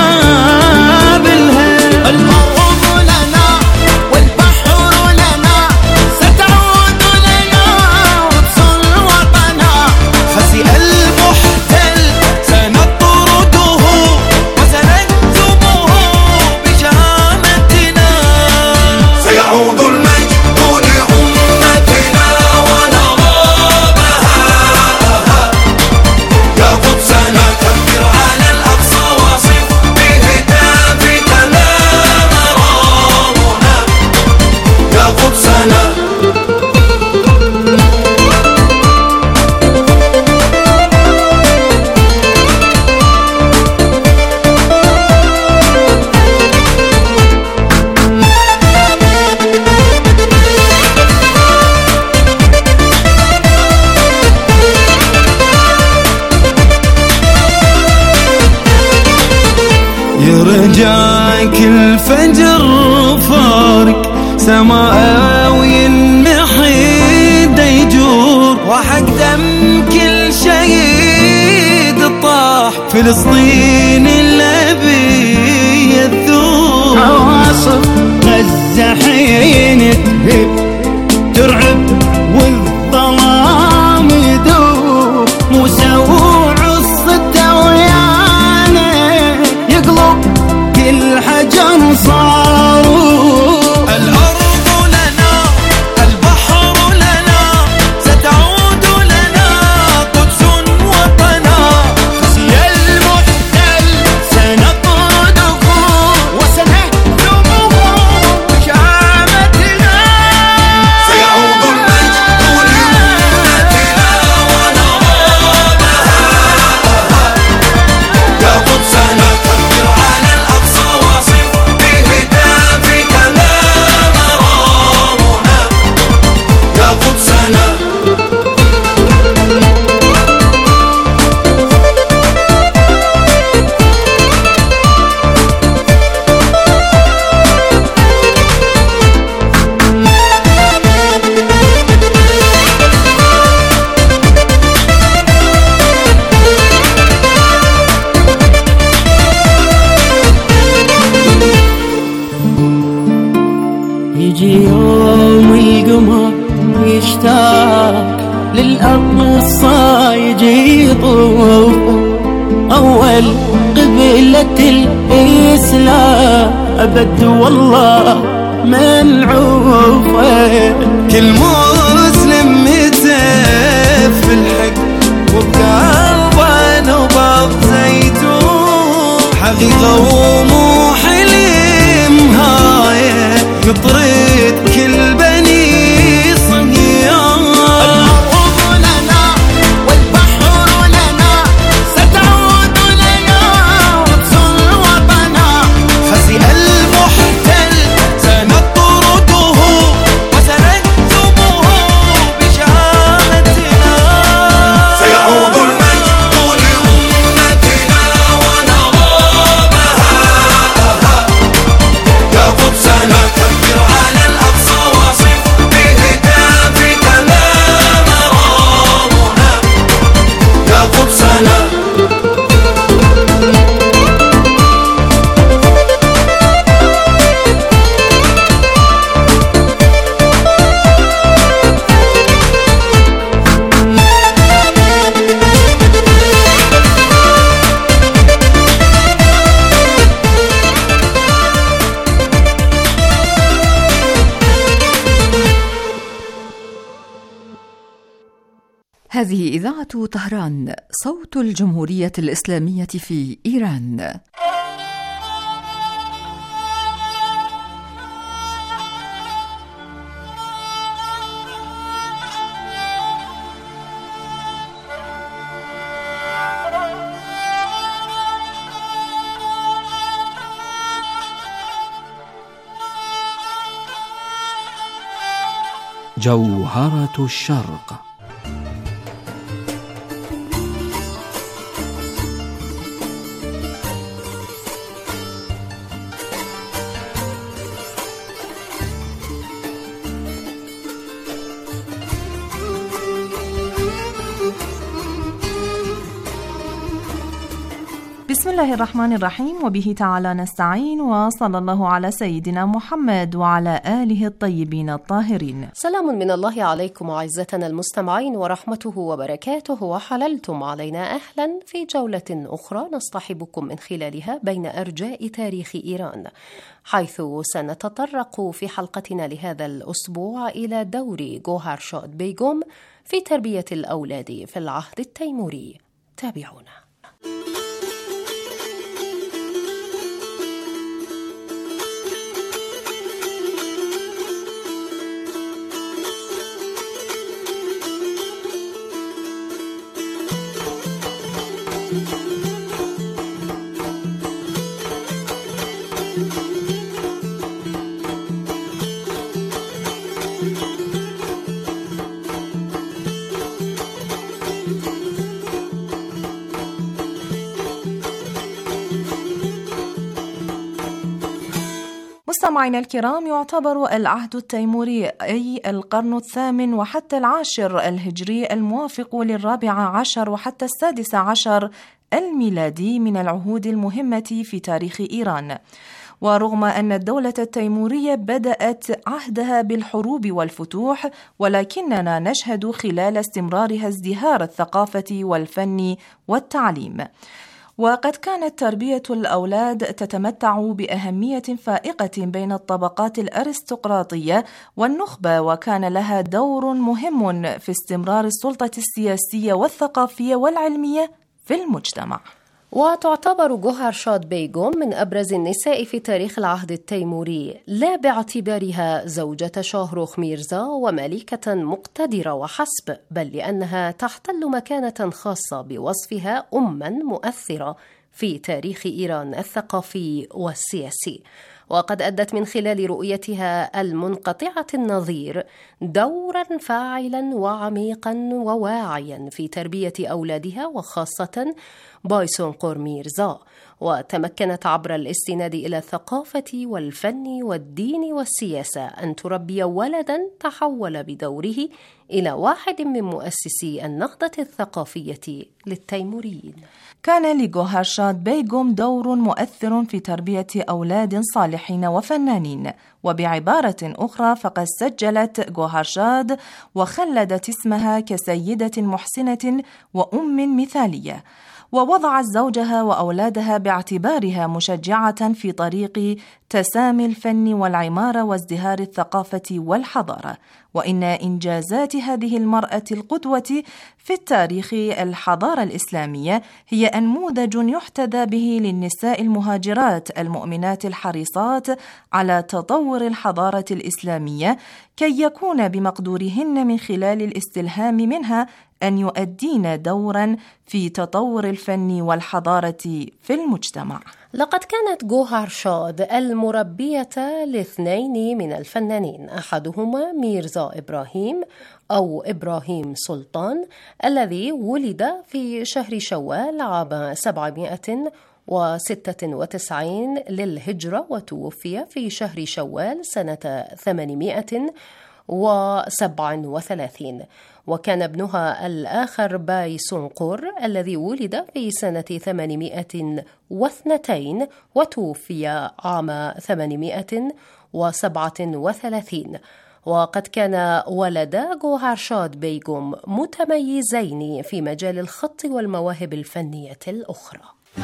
يرجعك الفجر فارق سماوي المحيد يجور، وحق دم كل شهيد طاح فلسطين الأبي يثور، عواصف غزة حين تهب ترعب والظلام يدور، موسى وعصته ويانا يقلب كل حجر صاروا. الأرض لنا البحر لنا ستعود لنا قدس وطنا، خزي المحتل سنطردكم وسنهزمهم بشامتنا. الأقصى يجي يطوف أول قبلة الإسلام أبد والله منعوفة. كل مسلم متف في الحق وبقلبه نبض زيتون، حقيقة ومو حلم هاي يطرد كل بني صهيون. الأرض لنا والبحر لنا ستعود لنا قدس وطنا، خزي المحتل سنطرده وسنهزمه بشهادتنا. سيعود المجد لأمتنا ونرامها، يا قدسنا كبر على الأقصى واصف بهتافك ما مرامنا، يا قدسنا. هذه إذاعة طهران، صوت الجمهورية الإسلامية في إيران. جوهرة الشرق. بسم الله الرحمن الرحيم، وبه تعالى نستعين، وصلى الله على سيدنا محمد وعلى آله الطيبين الطاهرين. سلام من الله عليكم أعزتنا المستمعين ورحمته وبركاته، وحللتم علينا أهلا في جولة أخرى نصطحبكم من خلالها بين أرجاء تاريخ إيران، حيث سنتطرق في حلقتنا لهذا الأسبوع إلى دور جوهرشاد بيغوم في تربية الأولاد في العهد التيموري. تابعونا. مستمعينا الكرام، يعتبر العهد التيموري أي القرن الثامن وحتى العاشر الهجري الموافق للرابع عشر وحتى السادس عشر الميلادي من العهود المهمة في تاريخ إيران. ورغم أن الدولة التيمورية بدأت عهدها بالحروب والفتوح، ولكننا نشهد خلال استمرارها ازدهار الثقافة والفن والتعليم. وقد كانت تربية الأولاد تتمتع بأهمية فائقة بين الطبقات الأرستقراطية والنخبة، وكان لها دور مهم في استمرار السلطة السياسية والثقافية والعلمية في المجتمع. وتعتبر جوهرشاد بيغوم من أبرز النساء في تاريخ العهد التيموري، لا باعتبارها زوجة شاهروخ ميرزا وملكة مقتدرة وحسب، بل لأنها تحتل مكانة خاصة بوصفها أماً مؤثرة في تاريخ إيران الثقافي والسياسي. وقد أدت من خلال رؤيتها المنقطعة النظير دورا فاعلا وعميقا وواعيا في تربية أولادها، وخاصة بايسونقور ميرزا، وتمكنت عبر الاستناد إلى الثقافة والفن والدين والسياسة أن تربي ولدا تحول بدوره إلى واحد من مؤسسي النهضة الثقافية للتيموريين. كان لجوهرشاد بيغوم دور مؤثر في تربية أولاد صالحين وفنانين، وبعبارة أخرى فقد سجلت جوهرشاد وخلدت اسمها كسيدة محسنة وأم مثالية، ووضعت زوجها وأولادها باعتبارها مشجعة في طريق تسامي الفن والعمارة وازدهار الثقافة والحضارة. وإن إنجازات هذه المرأة القدوة في التاريخ الحضارة الإسلامية هي أنموذج يحتذى به للنساء المهاجرات المؤمنات الحريصات على تطور الحضارة الإسلامية، كي يكون بمقدورهن من خلال الاستلهام منها أن يؤدين دورا في تطور الفن والحضارة في المجتمع. لقد كانت جوهرشاد المربية لاثنين من الفنانين، أحدهما ميرزا إبراهيم أو إبراهيم سلطان الذي ولد في شهر شوال عام سبعمائة وستة وتسعين للهجرة وتوفي في شهر شوال سنة ثمانمائة وسبعة وثلاثين. وكان ابنها الآخر باي سونقر الذي ولد في سنة ثمانمائة واثنتين وتوفي عام ثمانمائة وسبعة وثلاثين. وقد كان ولدا جوهرشاد بيغوم متميزين في مجال الخط والمواهب الفنية الأخرى.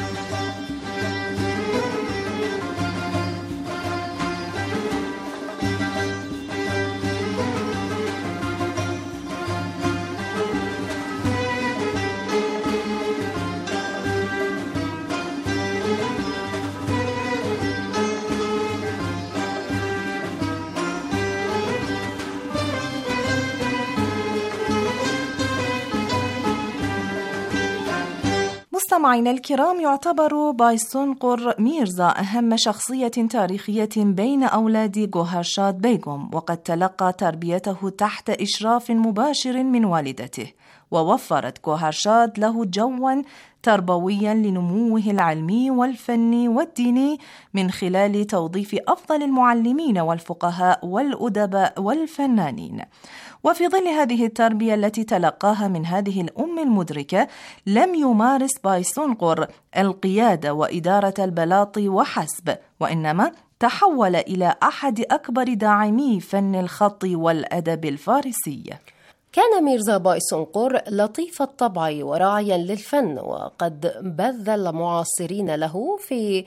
مستمعينا الكرام، يعتبر باي سونقر ميرزا أهم شخصية تاريخية بين أولاد جوهرشاد بيغوم، وقد تلقى تربيته تحت إشراف مباشر من والدته، ووفرت جوهرشاد له جواً تربوياً لنموه العلمي والفني والديني من خلال توظيف أفضل المعلمين والفقهاء والأدباء والفنانين. وفي ظل هذه التربية التي تلقاها من هذه الأم المدركة، لم يمارس باي سونقر القيادة وإدارة البلاط وحسب، وإنما تحول إلى أحد أكبر داعمي فن الخط والأدب الفارسي. كان ميرزا باي سونقر لطيف الطبع وراعيا للفن، وقد بذل معاصرين له في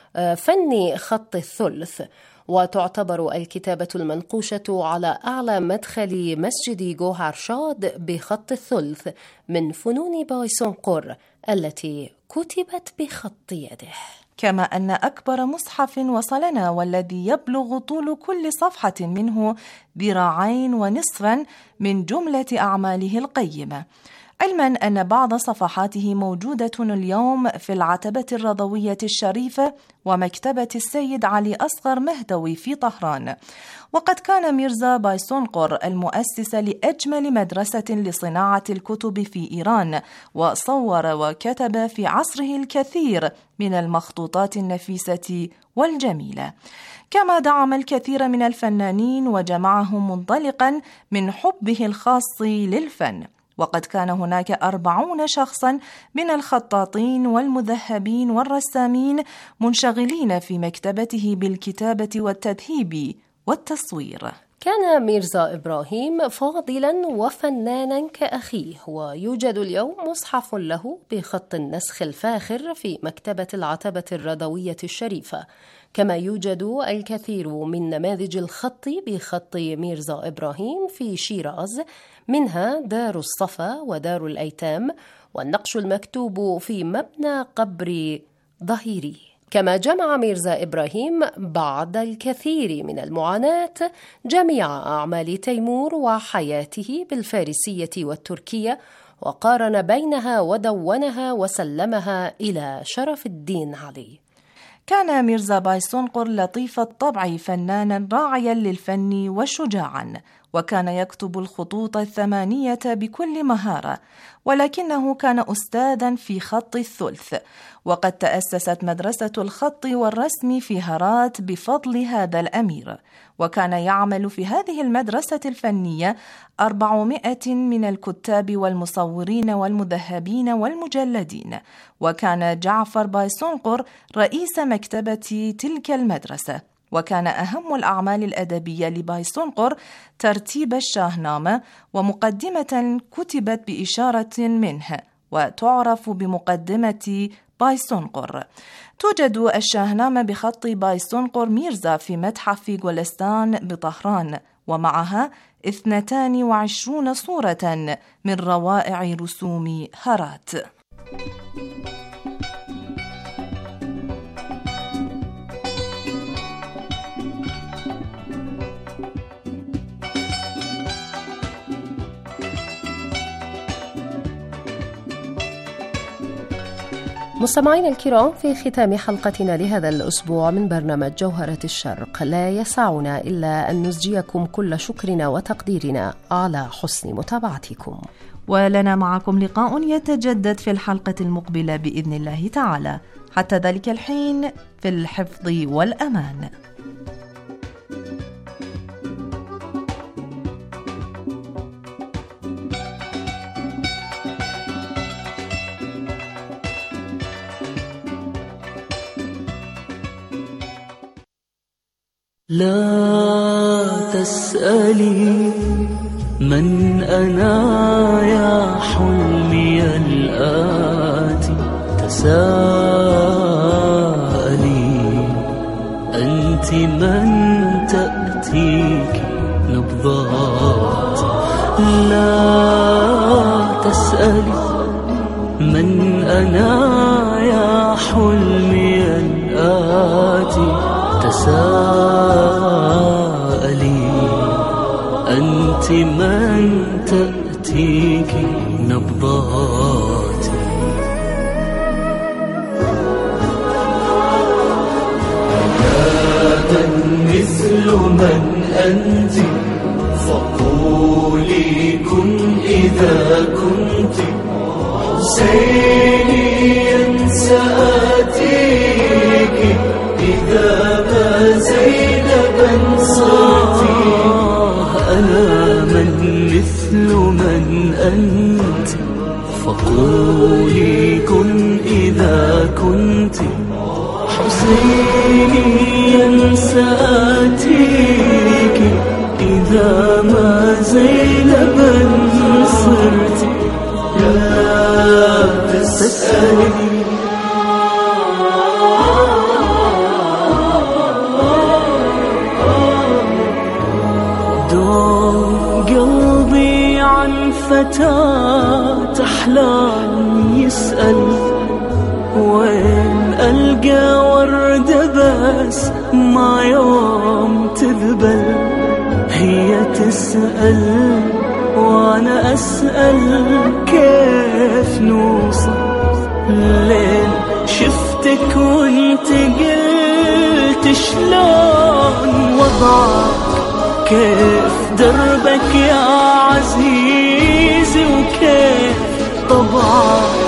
فن خط الثلث، وتعتبر الكتابة المنقوشة على أعلى مدخل مسجد جوهرشاد بخط الثلث من فنون باي سونقر التي كتبت بخط يده. كما أن أكبر مصحف وصلنا والذي يبلغ طول كل صفحة منه ذراعين ونصفا من جملة أعماله القيمة، علما أن بعض صفحاته موجودة اليوم في العتبة الرضوية الشريفة ومكتبة السيد علي أصغر مهدوي في طهران. وقد كان ميرزا باي سونقر المؤسس لأجمل مدرسة لصناعة الكتب في إيران، وصور وكتب في عصره الكثير من المخطوطات النفيسة والجميلة، كما دعم الكثير من الفنانين وجمعهم منطلقا من حبه الخاص للفن. وقد كان هناك أربعون شخصا من الخطاطين والمذهبين والرسامين منشغلين في مكتبته بالكتابة والتذهيب والتصوير. كان ميرزا إبراهيم فاضلا وفنانا كأخيه، ويوجد اليوم مصحف له بخط النسخ الفاخر في مكتبة العتبة الرضوية الشريفة، كما يوجد الكثير من نماذج الخط بخط ميرزا إبراهيم في شيراز، منها دار الصفا ودار الأيتام، والنقش المكتوب في مبنى قبر ظهيري. كما جمع ميرزا إبراهيم بعد الكثير من المعاناة جميع أعمال تيمور وحياته بالفارسية والتركية، وقارن بينها ودونها وسلمها إلى شرف الدين علي. كان ميرزا باي سونقر لطيف الطبع، فنانا راعيا للفن وشجاعا، وكان يكتب الخطوط الثمانية بكل مهارة، ولكنه كان أستاذا في خط الثلث. وقد تأسست مدرسة الخط والرسم في هرات بفضل هذا الأمير، وكان يعمل في هذه المدرسة الفنية أربعمائة من الكتاب والمصورين والمذهبين والمجلدين. وكان جعفر بايسونقر رئيس مكتبة تلك المدرسة. وكان أهم الأعمال الأدبية لبايسونقر ترتيب الشاهنامة، ومقدمة كتبت بإشارة منه وتعرف بمقدمة بايسونقر. توجد الشاهنامة بخط بايسونقر ميرزا في متحف غولستان بطهران، ومعها اثنتان وعشرون صورة من روائع رسوم هرات. مستمعينا الكرام، في ختام حلقتنا لهذا الأسبوع من برنامج جوهرة الشرق لا يسعنا إلا أن نزجيكم كل شكرنا وتقديرنا على حسن متابعتكم، ولنا معكم لقاء يتجدد في الحلقة المقبلة بإذن الله تعالى. حتى ذلك الحين في الحفظ والأمان. لا تسألي من أنا يا حلمي الآتي، تساءلي أنت من تأتيك نبضات. لا تسألي من أنا يا حلمي الآتي، تساءلي أنت من تأتيك نبضاتي. هذا مثل من أنت، فقولي كن إذا كنت حسينيا سآتيك، إذا ما زينبا صرتي. أنا من مثل من أنت، فقولي كن إذا كنت حسينيا سآتيك، إذا ما زينبا صرتي. لا تسألي قلبي عن فتاة أحلام يسأل، وين ألقى وردة بس ما يوم تذبل. هي تسأل وأنا أسأل كيف نوصل لين شفتك وانت قلت شلون وضعك، كيف دربك يا عزيزي، وكيف طبعك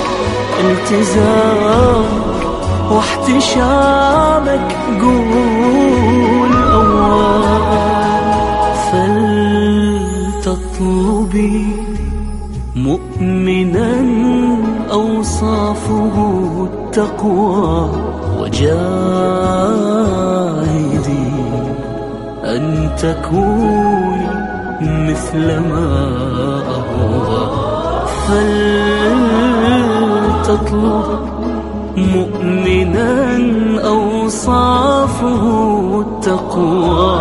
التزامك واحتشامك. قول أول فلتطلبي مؤمنا أوصافه التقوى، وجاهدي أن تكوني مثل ما أهوى. فلتطلب مؤمنا أوصافه التقوى،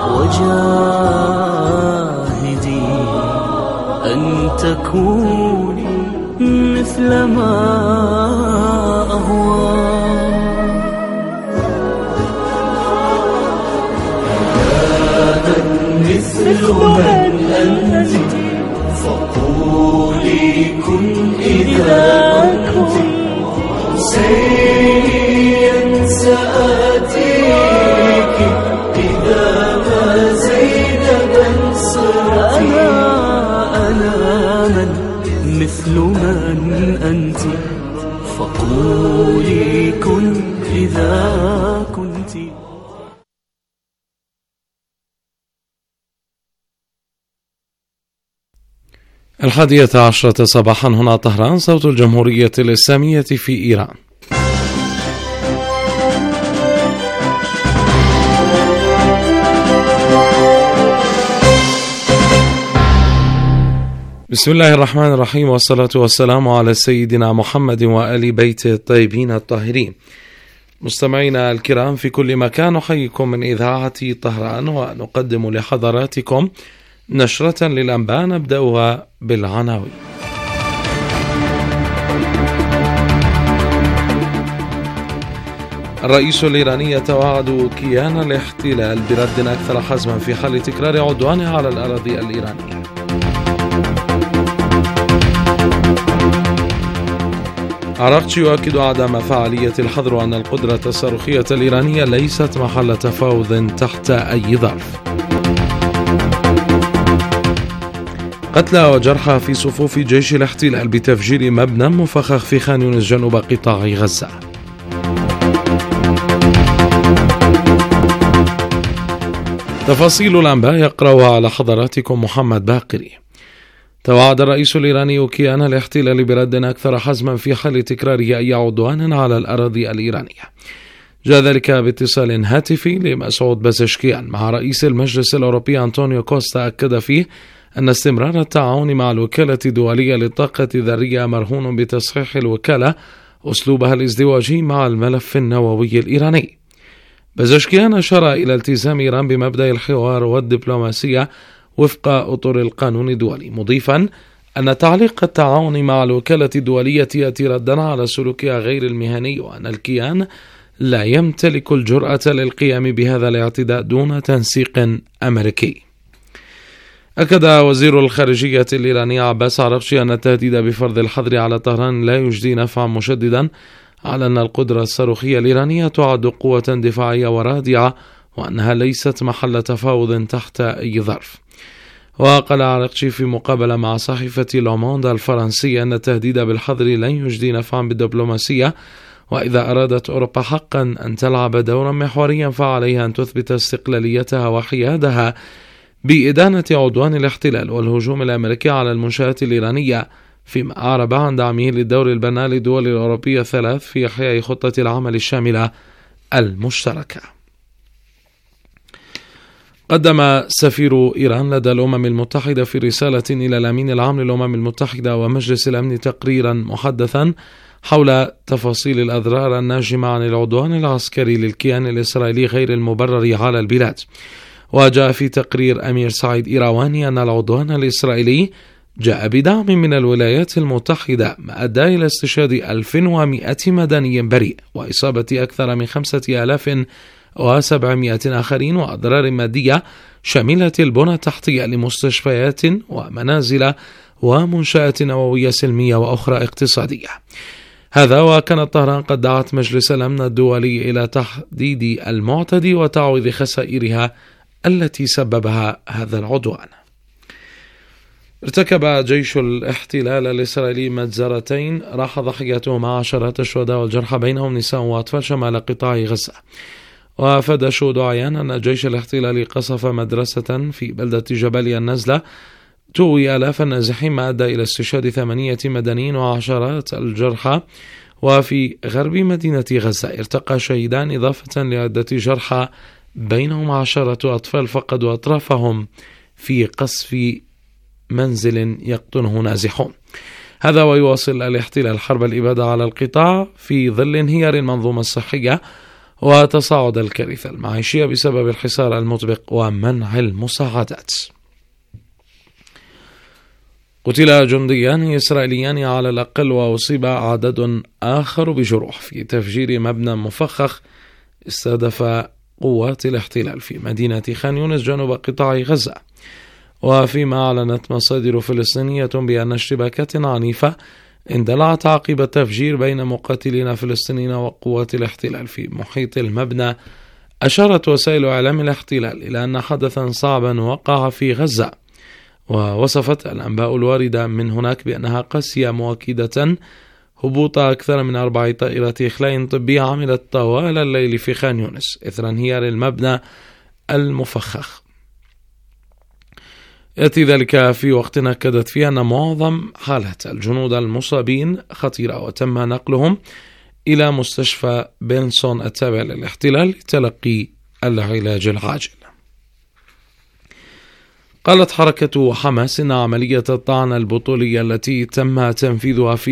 وجاهدي أن تكوني مثل ما أهوى. مثل من أنت، فقولي كن إذا كنت حسينيا سآتيك، إذا ما زينبا صرت. مثل من أنت، فقولي كن إذا كنت. الحادية عشرة صباحا، هنا طهران، صوت الجمهورية الإسلامية في إيران. بسم الله الرحمن الرحيم، والصلاة والسلام على سيدنا محمد وآل بيته الطيبين الطاهرين. مستمعينا الكرام في كل مكان، نحييكم من إذاعة طهران ونقدم لحضراتكم نشرة للأنباء نبدأها بالعناوين. الرئيس الإيراني يتوعد كيان الاحتلال برد أكثر حزما في حال تكرار عدوانه على الأراضي الإيرانية. عراقچي يؤكد عدم فعالية الحظر وأن القدرة الصاروخية الإيرانية ليست محل تفاوض تحت أي ظرف. قتلى وجرحى في صفوف جيش الاحتلال بتفجير مبنى مفخخ في خان يونس جنوب قطاع غزة. تفاصيل الأنباء يقرأها على حضراتكم محمد باقري. توعد الرئيس الإيراني كيان الاحتلال برد أكثر حزما في حال تكرار أي عدوان على الأراضي الإيرانية. جاء ذلك باتصال هاتفي لمسعود بزشكيان مع رئيس المجلس الأوروبي أنطونيو كوستا، أكد فيه أن استمرار التعاون مع الوكالة الدولية للطاقة الذرية مرهون بتصحيح الوكالة أسلوبها الازدواجي مع الملف النووي الإيراني. بزشكيان أشار إلى التزام إيران بمبدأ الحوار والدبلوماسية وفق أطر القانون الدولي، مضيفا أن تعليق التعاون مع الوكالة الدولية يأتي ردا على سلوكها غير المهني، وأن الكيان لا يمتلك الجرأة للقيام بهذا الاعتداء دون تنسيق أمريكي. أكد وزير الخارجية الإيراني عباس عراقچي أن التهديد بفرض الحظر على طهران لا يجدي نفعا، مشددا على أن القدرة الصاروخية الإيرانية تعد قوة دفاعية ورادعة، وأنها ليست محل تفاوض تحت أي ظرف. وقال عراقچي في مقابلة مع صحيفة لوموند الفرنسية أن التهديد بالحظر لن يجدي نفعا بالدبلوماسية، وإذا أرادت أوروبا حقا أن تلعب دورا محوريا فعليها أن تثبت استقلاليتها وحيادها بإدانة عدوان الاحتلال والهجوم الأمريكي على المنشآت الإيرانية، فيما أعرب عن دعمه للدور البناء للدول الأوروبية الثلاث في إحياء خطة العمل الشاملة المشتركة. قدم سفير إيران لدى الأمم المتحدة في رسالة إلى الأمين العام للأمم المتحدة ومجلس الأمن تقريرا محدثا حول تفاصيل الأضرار الناجمة عن العدوان العسكري للكيان الإسرائيلي غير المبرر على البلاد. وجاء في تقرير أمير سعيد إيرواني أن العدوان الإسرائيلي جاء بدعم من الولايات المتحدة، ما أدى إلى استشهاد ألف ومئة مدني بريء وإصابة أكثر من خمسة آلاف وسبعمئة آخرين، وأضرار مادية شملت البنى التحتية لمستشفيات ومنازل ومنشآت نووية سلمية وأخرى اقتصادية. هذا وكانت طهران قد دعت مجلس الأمن الدولي إلى تحديد المعتدي وتعويض خسائرها التي سببها هذا العدوان. ارتكب جيش الاحتلال الإسرائيلي مجزرتين راح ضحيتهما عشرات الشهداء والجرحى بينهم نساء وأطفال شمال قطاع غزة. وأفاد شهود عيان أن جيش الاحتلال قصف مدرسة في بلدة جباليا النزلة توي آلاف النازحين، ما أدى إلى استشهاد ثمانية مدنيين وعشرات الجرحى. وفي غرب مدينة غزة ارتقى شهيدان إضافة لعدة جرحى بينهم عشرة أطفال فقدوا أطرافهم في قصف منزل يقطنه نازحون. هذا ويواصل الاحتلال حرب الإبادة على القطاع في ظل انهيار المنظومة الصحية وتصاعد الكارثة المعيشية بسبب الحصار المطبق ومنع المساعدات. قتل جنديان إسرائيليان على الأقل وأصيب عدد آخر بجروح في تفجير مبنى مفخخ استهدف قوات الاحتلال في مدينة خان يونس جنوب قطاع غزة. وفيما أعلنت مصادر فلسطينية بأن اشتباكات عنيفة اندلعت عقب التفجير بين مقاتلين فلسطينيين وقوات الاحتلال في محيط المبنى، أشارت وسائل إعلام الاحتلال إلى أن حدثا صعبا وقع في غزة. ووصفت الأنباء الواردة من هناك بأنها قاسية مؤكدة هبوط أكثر من أربع طائرات إخلاء طبية عملت طوال الليل في خان يونس إثر انهيار المبنى المفخخ. يأتي ذلك في وقت أكدت فيه أن معظم حالات الجنود المصابين خطيرة وتم نقلهم إلى مستشفى بنسون التابع للاحتلال لتلقي العلاج العاجل. قالت حركة حماس إن عملية الطعن البطولية التي تم تنفيذها في